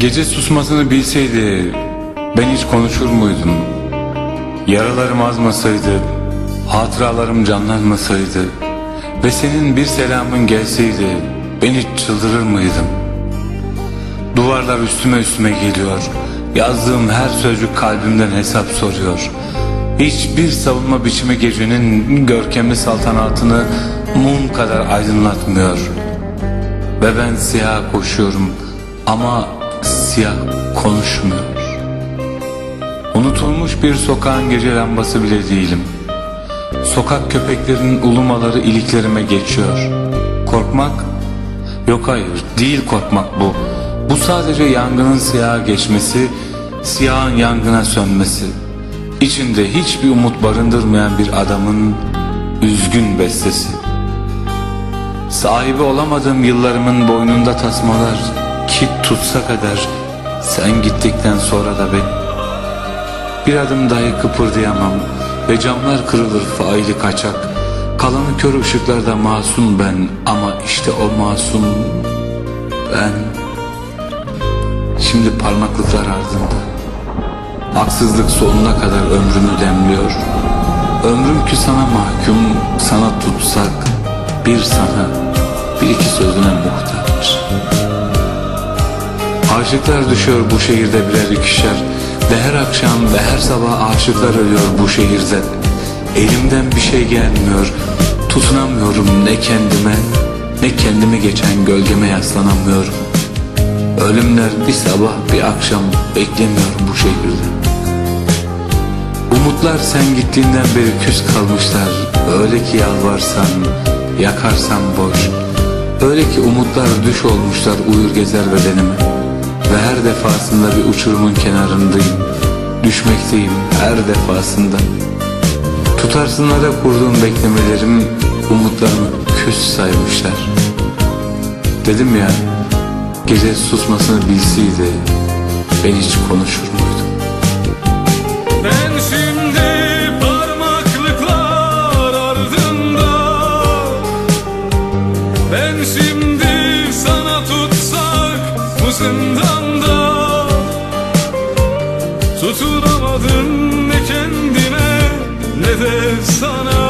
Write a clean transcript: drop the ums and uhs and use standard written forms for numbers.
Gece susmasını bilseydi ben hiç konuşur muydum? Yaralarım azmasaydı, hatıralarım canlanmasaydı ve senin bir selamın gelseydi ben hiç çıldırır mıydım? Duvarlar üstüme üstüme geliyor, yazdığım her sözcük kalbimden hesap soruyor. Hiçbir savunma biçimi gecenin görkemli saltanatını mum kadar aydınlatmıyor. Ve ben siyah koşuyorum ama siyah konuşmuyor. Unutulmuş bir sokağın gece lambası bile değilim. Sokak köpeklerinin ulumaları iliklerime geçiyor. Korkmak? Yok, hayır, değil korkmak bu. Bu sadece yangının siyaha geçmesi, siyahın yangına sönmesi. İçinde hiçbir umut barındırmayan bir adamın üzgün bestesi. Sahibi olamadığım yıllarımın boynunda tasmalar, kit tutsa kadar sen gittikten sonra da ben. Bir adım dahi kıpırdayamam ve camlar kırılır faili kaçak. Kalanı kör ışıklarda masum ben, ama işte o masum ben. Şimdi parmaklıklar ardında. Haksızlık sonuna kadar ömrümü demliyor. Ömrüm ki sana mahkum, sana tutsak, bir sana, bir iki sözüne muhtaç. Aşıklar düşüyor bu şehirde birer ikişer, ve her akşam ve her sabah aşıklar ölüyor bu şehirde. Elimden bir şey gelmiyor, tutunamıyorum ne kendime, ne kendimi geçen gölgeme yaslanamıyorum. Ölümler bir sabah bir akşam beklemiyor bu şehirde. Umutlar sen gittiğinden beri küs kalmışlar. Öyle ki yalvarsan, yakarsan boş. Öyle ki umutlar düş olmuşlar uyur gezer bedenime. Ve her defasında bir uçurumun kenarındayım. Düşmekteyim her defasında. Tutarsınlara kurduğum beklemelerim umutlarımı küs saymışlar. Dedim ya, gece susmasını bilseydi ben hiç konuşur muydum? Ben şimdi parmaklıklar ardında, ben şimdi sana tutsak bu zindanda. Tutunamadım ne kendime ne de sana.